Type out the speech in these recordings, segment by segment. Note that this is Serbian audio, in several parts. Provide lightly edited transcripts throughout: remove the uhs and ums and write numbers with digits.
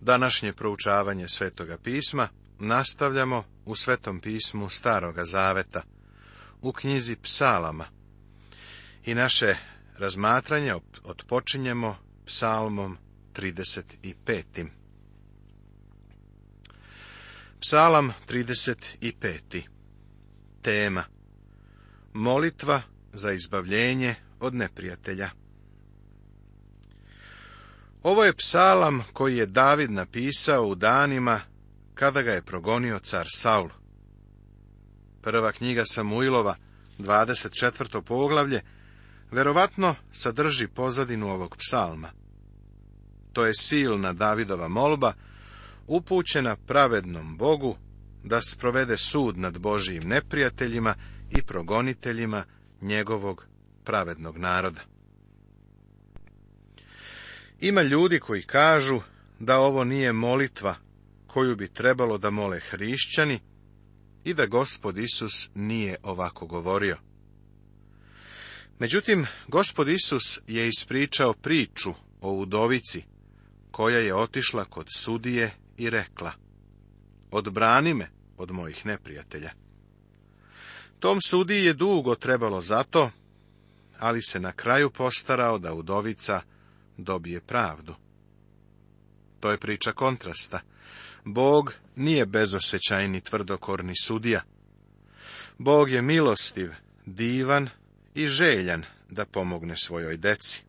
Današnje proučavanje Svetoga pisma nastavljamo u Svetom pismu Staroga zaveta, u knjizi Psalama. I naše razmatranje otpočinjemo Psalmom 35. Psalam 35. Tema: molitva za izbavljenje od neprijatelja. Ovo je psalam koji je David napisao u danima kada ga je progonio car Saul. Prva knjiga Samuilova, 24. poglavlje, verovatno sadrži pozadinu ovog psalma. To je silna Davidova molba, upućena pravednom Bogu da sprovede sud nad Božijim neprijateljima i progoniteljima njegovog pravednog naroda. Ima ljudi koji kažu da ovo nije molitva koju bi trebalo da mole hrišćani i da Gospod Isus nije ovako govorio. Međutim, Gospod Isus je ispričao priču o udovici koja je otišla kod sudije i rekla: odbrani me od mojih neprijatelja. Tom sudiji je dugo trebalo za to, ali se na kraju postarao da udovica dobije pravdu. To je priča kontrasta. Bog nije bezosećajni ni tvrdokorni sudija. Bog je milostiv, divan i željan da pomogne svojoj deci.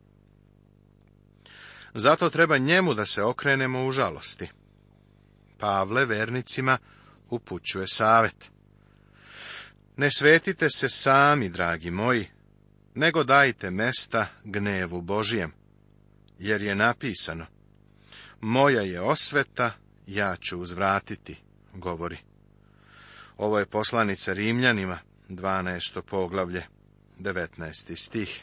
Zato treba njemu da se okrenemo u žalosti. Pavle vernicima upućuje savjet: ne svetite se sami, dragi moji, nego dajte mesta gnevu Božijem, jer je napisano: moja je osveta, ja ću uzvratiti, govori. Ovo je poslanica Rimljanima, 12. poglavlje, 19. stih.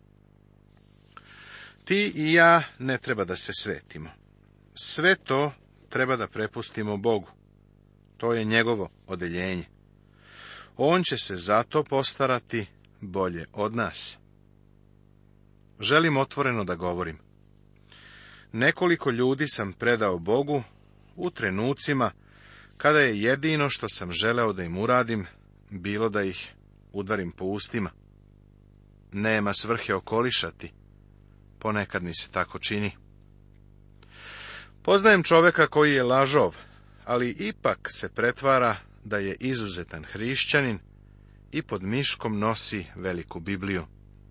Ti i ja ne treba da se svetimo. Sve to treba da prepustimo Bogu. To je njegovo odeljenje. On će se zato postarati bolje od nas. Želim otvoreno da govorim. Nekoliko ljudi sam predao Bogu u trenucima kada je jedino što sam želeo da im uradim bilo da ih udarim po ustima. Nema svrhe okolišati. Ponekad mi se tako čini. Poznajem čoveka koji je lažov, ali ipak se pretvara da je izuzetan hrišćanin i pod miškom nosi veliku Bibliju.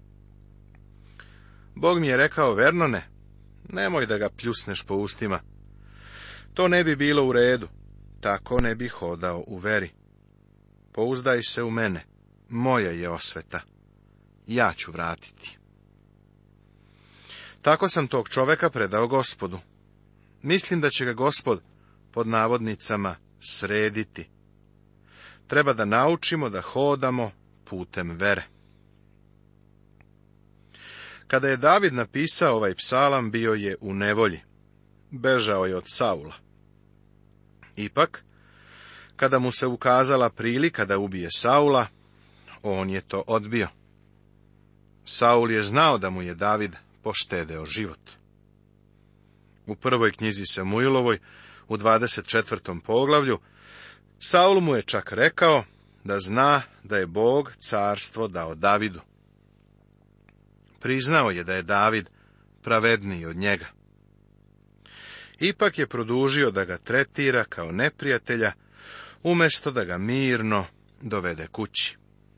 Bog mi je rekao: Vernone, nemoj da ga pljusneš po ustima. To ne bi bilo u redu, tako ne bi hodao u veri. Pouzdaj se u mene, moja je osveta, ja ću vratiti. Tako sam tog čoveka predao Gospodu. Mislim da će ga Gospod, pod navodnicama, srediti. Treba da naučimo da hodamo putem vere. Kada je David napisao ovaj psalam, bio je u nevolji. Bežao je od Saula. Ipak, kada mu se ukazala prilika da ubije Saula, on je to odbio. Saul je znao da mu je David poštedeo život. U prvoj knjizi Samuilovoj, u 24. poglavlju, Saul mu je čak rekao da zna da je Bog carstvo dao Davidu. Priznao je da je David pravedniji od njega. Ipak je produžio da ga tretira kao neprijatelja, umjesto da ga mirno dovede kući.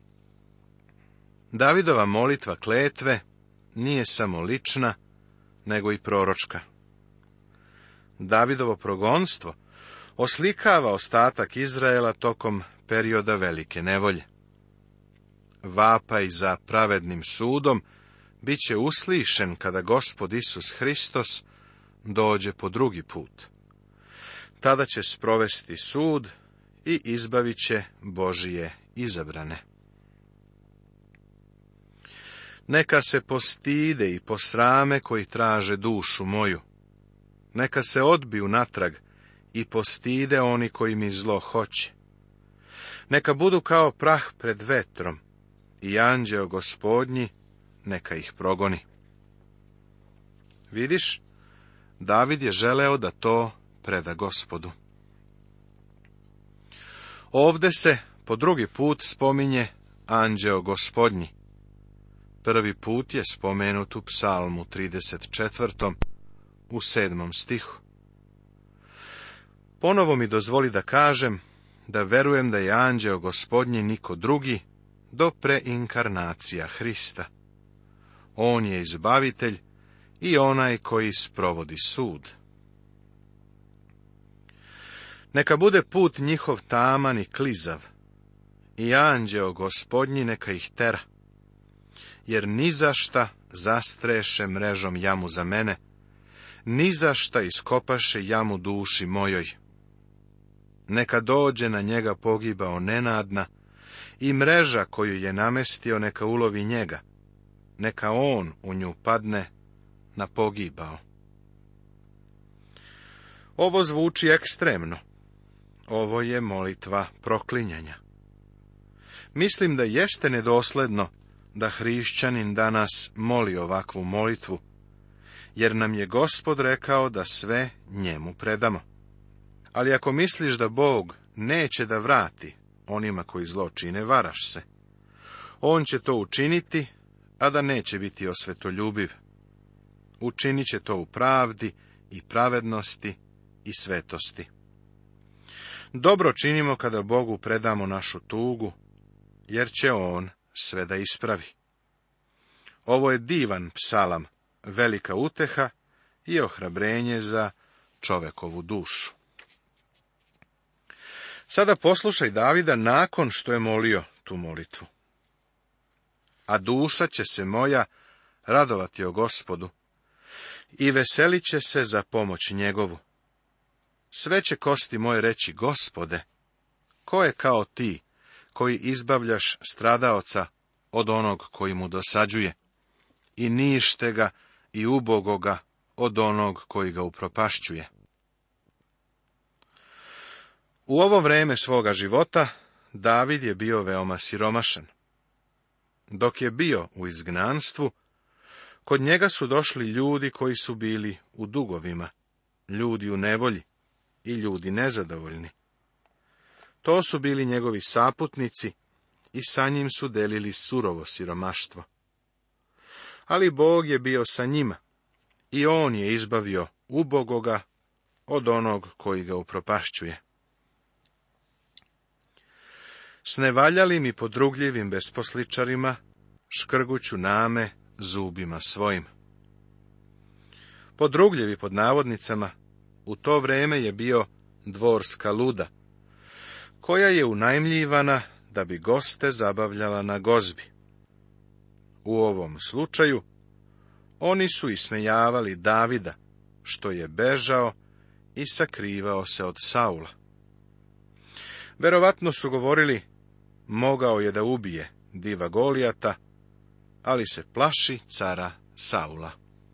Davidova molitva kletve nije samo lična, nego i proročka. Davidovo progonstvo oslikava ostatak Izraela tokom perioda velike nevolje. Vapaj za pravednim sudom bit će uslišen kada Gospod Isus Hristos dođe po drugi put. Tada će sprovesti sud i izbavit će Božije izabrane. Neka se postide i posrame koji traže dušu moju. Neka se odbiju natrag i postide oni koji mi zlo hoće. Neka budu kao prah pred vetrom i anđeo Gospodnji neka ih progoni. Vidiš, David je želeo da to preda Gospodu. Ovde se po drugi put spominje anđeo Gospodnji. Prvi put je spomenut u Psalmu 34. u 7. stihu. Ponovo mi dozvoli da kažem da verujem da je anđeo Gospodnji niko drugi do preinkarnacija Hrista. On je izbavitelj i onaj koji sprovodi sud. Neka bude put njihov taman i klizav, i anđeo Gospodnji neka ih tera, jer ni za šta zastreše mrežom jamu za mene, ni za šta iskopaše jamu duši mojoj. Neka dođe na njega pogibao nenadna, i mreža koju je namestio neka ulovi njega, neka on u nju padne na pogibao. Ovo zvuči ekstremno. Ovo je molitva proklinjanja. Mislim da jeste nedosledno da hrišćanin danas moli ovakvu molitvu, jer nam je Gospod rekao da sve njemu predamo. Ali ako misliš da Bog neće da vrati onima koji zlo čine, varaš se. On će to učiniti, a da neće biti osvetoljubiv. Učinit će to u pravdi i pravednosti i svetosti. Dobro činimo kada Bogu predamo našu tugu, jer će on sve da ispravi. Ovo je divan psalam, velika uteha i ohrabrenje za čovekovu dušu. Sada poslušaj Davida nakon što je molio tu molitvu. A duša će se moja radovati o Gospodu i veselit će se za pomoć njegovu. Sve će kosti moje reći: Gospode, ko je kao ti, koji izbavljaš stradaoca od onog koji mu dosađuje, i nište ga i ubogoga od onog koji ga upropašćuje. U ovo vreme svoga života David je bio veoma siromašan. Dok je bio u izgnanstvu, kod njega su došli ljudi koji su bili u dugovima, ljudi u nevolji i ljudi nezadovoljni. To su bili njegovi saputnici i sa njim su delili surovo siromaštvo. Ali Bog je bio sa njima i on je izbavio ubogoga od onog koji ga upropašćuje. S nevaljalim i podrugljivim besposličarima škrguću name zubima svojim. Podrugljivi pod navodnicama u to vreme je bio dvorska luda, koja je unajmljivana da bi goste zabavljala na gozbi. U ovom slučaju oni su ismejavali Davida, što je bežao i sakrivao se od Saula. Verovatno su govorili: mogao je da ubije diva Golijata, ali se plaši cara Saula.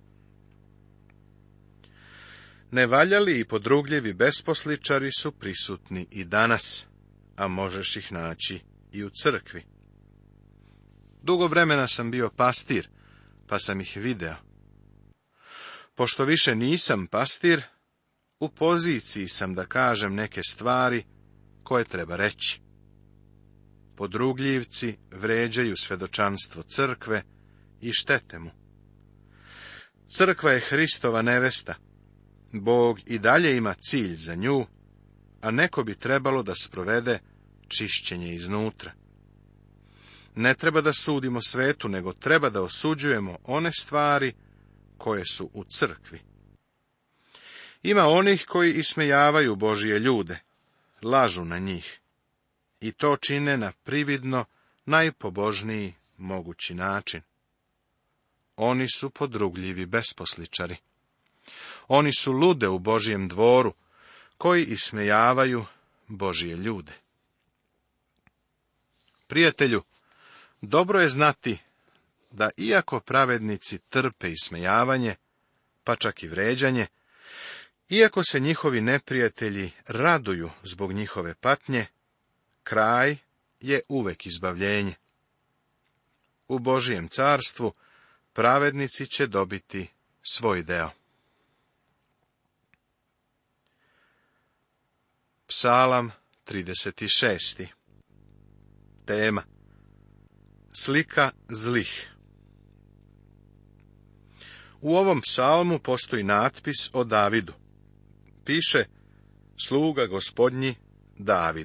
Nevaljali i podrugljivi besposličari su prisutni i danas, a možeš ih naći i u crkvi. Dugo vremena sam bio pastir, pa sam ih video. Pošto više nisam pastir, u poziciji sam da kažem neke stvari koje treba reći. Podrugljivci vređaju svedočanstvo crkve i štete mu. Crkva je Hristova nevesta. Bog i dalje ima cilj za nju, a neko bi trebalo da sprovede čišćenje iznutra. Ne treba da sudimo svetu, nego treba da osuđujemo one stvari koje su u crkvi. Ima onih koji ismejavaju Božije ljude, lažu na njih, i to čine na prividno najpobožniji mogući način. Oni su podrugljivi besposličari. Oni su lude u Božijem dvoru, koji ismejavaju Božije ljude. Prijatelju, dobro je znati da iako pravednici trpe ismejavanje, pa čak i vređanje, iako se njihovi neprijatelji raduju zbog njihove patnje, kraj je uvek izbavljenje. U Božijem carstvu pravednici će dobiti svoj deo. Psalam 36. Tema: slika zlih. U ovom psalmu postoji natpis o Davidu. Piše: sluga gospodnji David.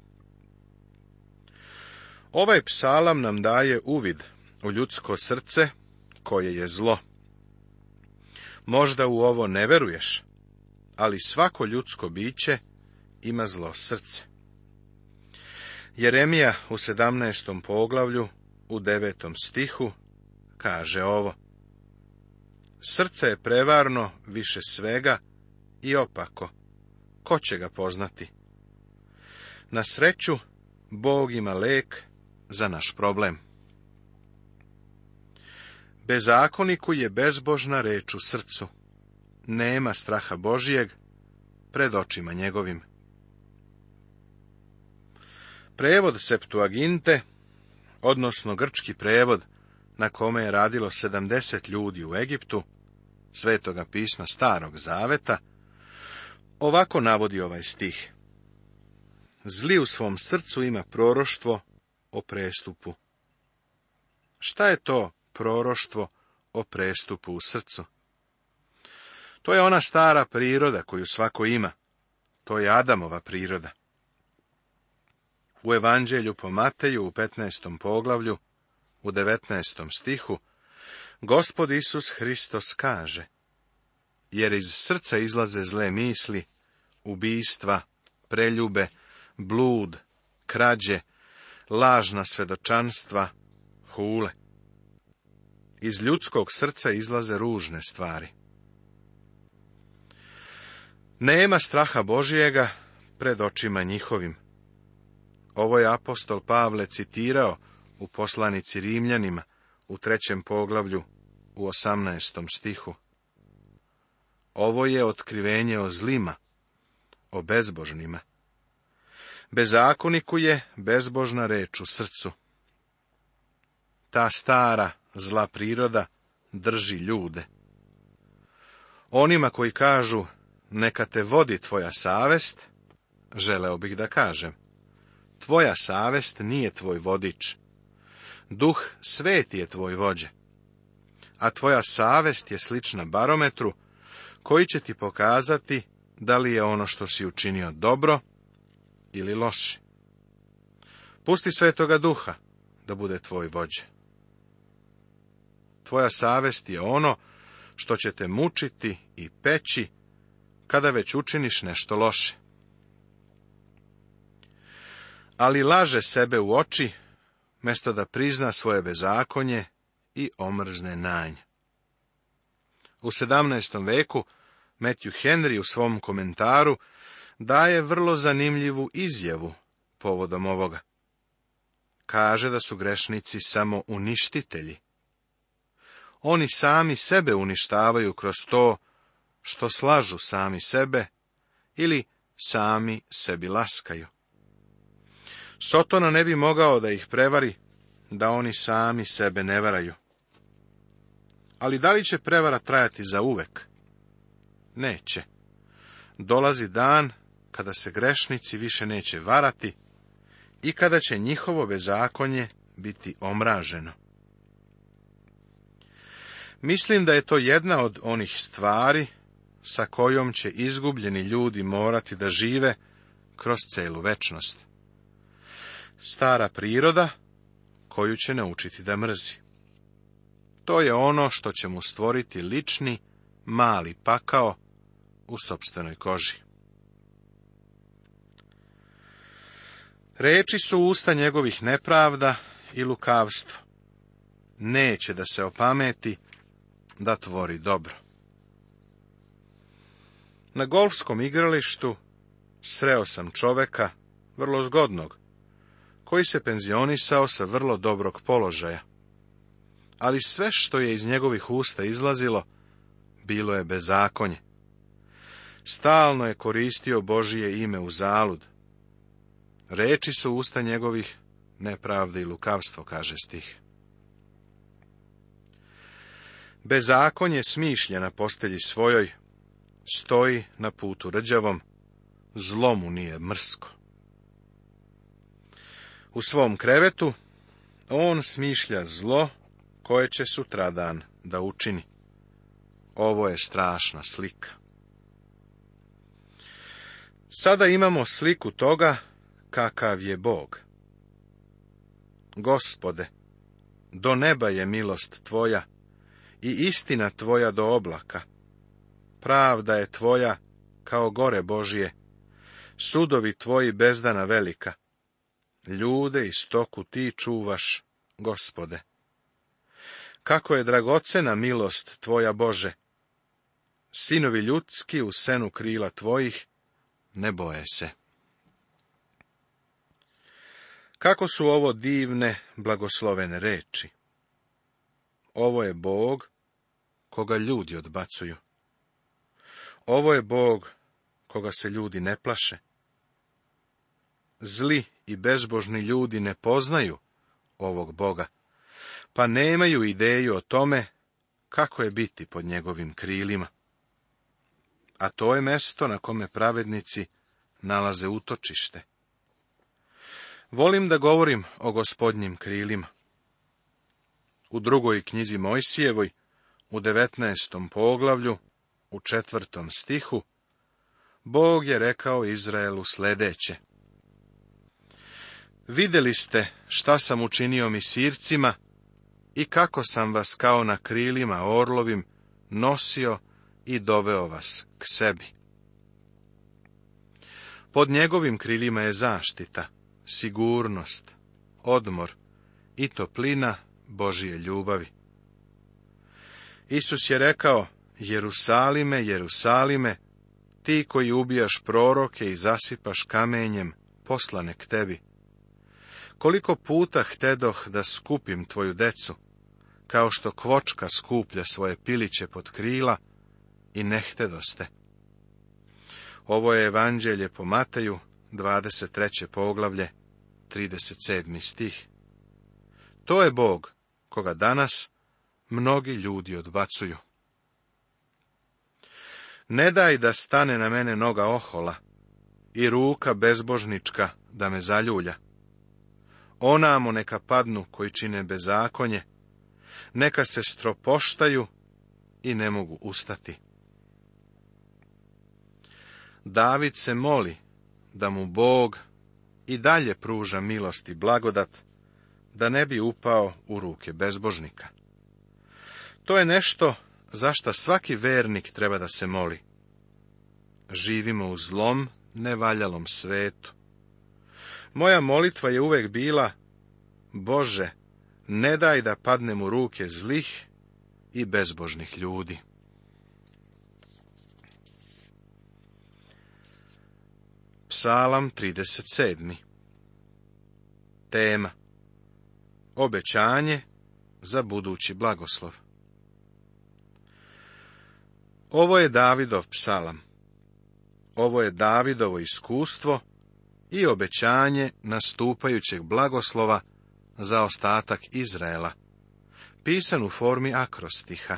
Ovaj psalam nam daje uvid u ljudsko srce koje je zlo. Možda u ovo ne veruješ, ali svako ljudsko biće ima zlo srce. Jeremija u 17. poglavlju, u 9. stihu, kaže ovo: srce je prevarno više svega i opako. Ko će ga poznati? Na sreću, Bog ima lek za naš problem. Bezakoniku je bezbožna reč u srcu. Nema straha Božijeg pred očima njegovim. Prevod Septuaginte, odnosno grčki prevod na kome je radilo 70 ljudi u Egiptu, Svetoga pisma Starog Zaveta, ovako navodi ovaj stih: zli u svom srcu ima proroštvo o prestupu. Šta je to proroštvo o prestupu u srcu? To je ona stara priroda koju svako ima. To je Adamova priroda. U Evanđelju po Mateju u 15. poglavlju, u 19. stihu, Gospod Isus Hristos kaže: jer iz srca izlaze zle misli, ubijstva, preljube, blud, krađe, lažna svedočanstva, hule. Iz ljudskog srca izlaze ružne stvari. Nema straha Božijega pred očima njihovim. Ovo je apostol Pavle citirao u poslanici Rimljanima u 3. poglavlju u 18. stihu. Ovo je otkrivenje o zlima, o bezbožnima. Bezakoniku je bezbožna reč u srcu. Ta stara zla priroda drži ljude. Onima koji kažu: neka te vodi tvoja savest, želeo bih da kažem: tvoja savest nije tvoj vodič. Duh Sveti je tvoj vođa. A tvoja savest je slična barometru koji će ti pokazati da li je ono što si učinio dobro ili loše. Pusti Svetoga Duha da bude tvoj vođa. Tvoja savest je ono što će te mučiti i peći kada već učiniš nešto loše. Ali laže sebe u oči, mjesto da prizna svoje bezakonje i omrzne nanj. U 17. veku Matthew Henry u svom komentaru daje vrlo zanimljivu izjavu povodom ovoga. Kaže da su grešnici samo uništitelji. Oni sami sebe uništavaju kroz to što slažu sami sebe ili sami sebi laskaju. Sotona ne bi mogao da ih prevari da oni sami sebe ne varaju. Ali da li će prevara trajati za uvek? Neće. Dolazi dan kada se grešnici više neće varati i kada će njihovo bezakonje biti omraženo. Mislim da je to jedna od onih stvari sa kojom će izgubljeni ljudi morati da žive kroz celu večnost. Stara priroda koju će naučiti da mrzi. To je ono što će mu stvoriti lični, mali pakao u sopstvenoj koži. Reči su usta njegovih nepravda i lukavstvo. Neće da se opameti da tvori dobro. Na golfskom igralištu sreo sam čoveka, vrlo zgodnog, koji se penzionisao sa vrlo dobrog položaja. Ali sve što je iz njegovih usta izlazilo, bilo je bezakonje. Stalno je koristio Božije ime uzalud. Reči su usta njegovih nepravde i lukavstvo, kaže stih. Bezakonje smišlja na postelji svojoj, stoji na putu rđavom, zlo mu nije mrsko. U svom krevetu on smišlja zlo koje će sutradan da učini. Ovo je strašna slika. Sada imamo sliku toga kakav je Bog. Gospode, do neba je milost tvoja i istina tvoja do oblaka. Pravda je tvoja kao gore Božije, sudovi tvoji bezdana velika. Ljude i stoku ti čuvaš, Gospode. Kako je dragocena milost tvoja, Bože. Sinovi ljudski u senu krila tvojih ne boje se. Kako su ovo divne, blagoslovene reči. Ovo je Bog koga ljudi odbacuju. Ovo je Bog koga se ljudi ne plaše. Zli i bezbožni ljudi ne poznaju ovog Boga, pa nemaju ideju o tome kako je biti pod njegovim krilima. A to je mesto na kome pravednici nalaze utočište. Volim da govorim o Gospodnjim krilima. U 2. knjizi Mojsijevoj, u 19. poglavlju, u 4. stihu, Bog je rekao Izraelu sledeće. Vidjeli ste šta sam učinio Misircima i kako sam vas kao na krilima orlovim nosio i doveo vas k sebi. Pod njegovim krilima je zaštita, sigurnost, odmor i toplina Božije ljubavi. Isus je rekao, Jerusalime, Jerusalime, ti koji ubijaš proroke i zasipaš kamenjem poslane k tebi. Koliko puta htedoh da skupim tvoju decu, kao što kvočka skuplja svoje piliće pod krila, i ne htedoste. Ovo je evanđelje po Mateju, 23. poglavlje, 37. stih. To je Bog, koga danas mnogi ljudi odbacuju. Ne daj da stane na mene noga ohola i ruka bezbožnička da me zaljulja. Onamo neka padnu koji čine bezakonje, neka se stropoštaju i ne mogu ustati. David se moli da mu Bog i dalje pruža milost i blagodat, da ne bi upao u ruke bezbožnika. To je nešto za šta svaki vernik treba da se moli. Živimo u zlom, nevaljalom svetu. Moja molitva je uvek bila, Bože, ne daj da padnem u ruke zlih i bezbožnih ljudi. Psalam 37. Tema: obećanje za budući blagoslov. Ovo je Davidov psalam. Ovo je Davidovo iskustvo i obećanje nastupajućeg blagoslova za ostatak Izraela, pisan u formi akrostiha.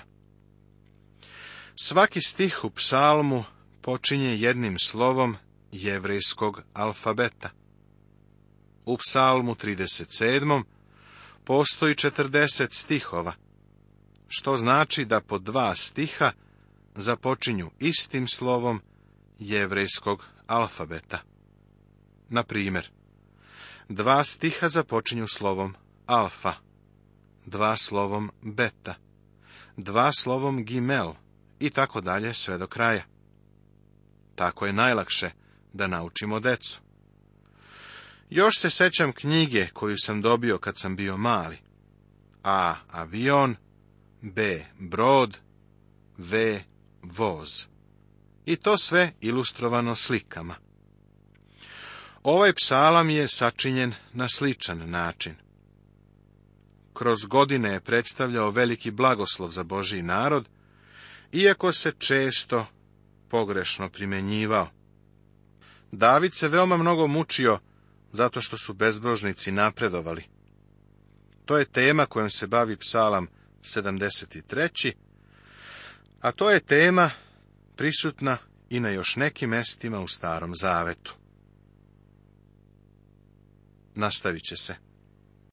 Svaki stih u psalmu počinje jednim slovom jevrejskog alfabeta. U psalmu 37. postoji 40 stihova, što znači da po 2 stiha započinju istim slovom jevrejskog alfabeta. Na primjer, 2 stiha započinju slovom alfa, 2 slovom beta, 2 slovom gimel i tako dalje sve do kraja. Tako je najlakše da naučimo decu. Još se sećam knjige koju sam dobio kad sam bio mali. A. Avion, B. Brod, V. Voz. I to sve ilustrovano slikama. Ovaj psalam je sačinjen na sličan način. Kroz godine je predstavljao veliki blagoslov za Božji narod, iako se često pogrešno primjenjivao. David se veoma mnogo mučio zato što su bezbožnici napredovali. To je tema kojom se bavi psalam 73. A to je tema prisutna i na još nekim mestima u Starom zavetu. Nastavit će se.